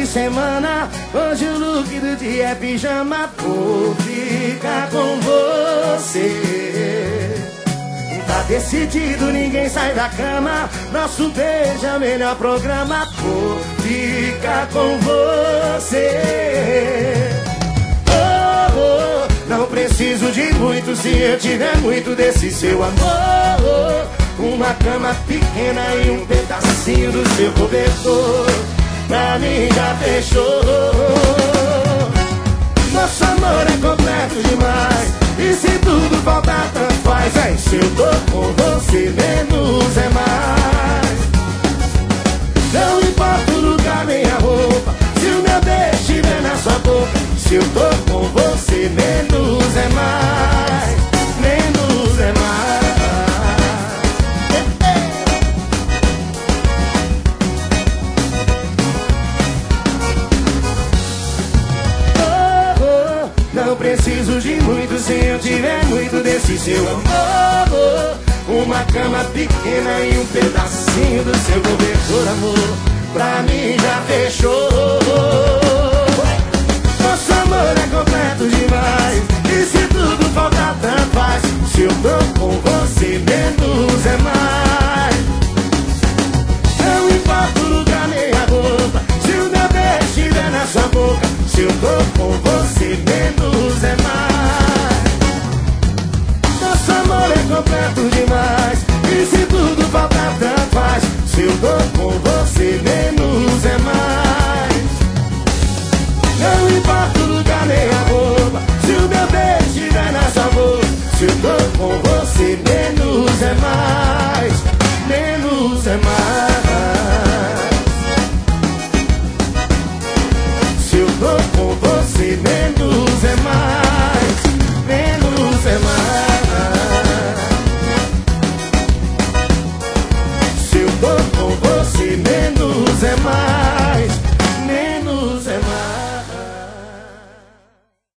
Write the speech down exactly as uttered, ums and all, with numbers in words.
semana. Hoje o look do dia é pijama. Vou ficar com você. Tá decidido, ninguém sai da cama. Nosso beijo é o melhor programa. Vou ficar com você. Oh, oh, não preciso de muito se eu tiver muito desse seu amor. Uma cama pequena e um pedacinho do seu cobertor. Pra mim já fechou. Nosso amor é completo demais. E se tudo faltar, tanto faz. É, se eu tô com você, menos é mais. Não importa o lugar nem a roupa, se o meu beijo estiver na sua boca. Se eu tô com você, menos é mais. Menos é mais. Não preciso de muito se eu tiver muito desse seu amor. Uma cama pequena e um pedacinho do seu cobertor, amor. Pra mim já fechou. Nosso amor é completo demais. E se tudo faltar, tanto faz. Se eu tô com você, menos é mais. Não importa o lugar nem a roupa, se o meu beijo estiver na sua boca. Se eu tô com você, menos é mais. Nosso amor é completo demais. E se tudo faltar, tanto faz. Se eu tô com você, menos é mais. Não importa o lugar nem a roupa, se o meu beijo estiver na sua boca. Se eu tô com você, menos é mais. Menos é mais.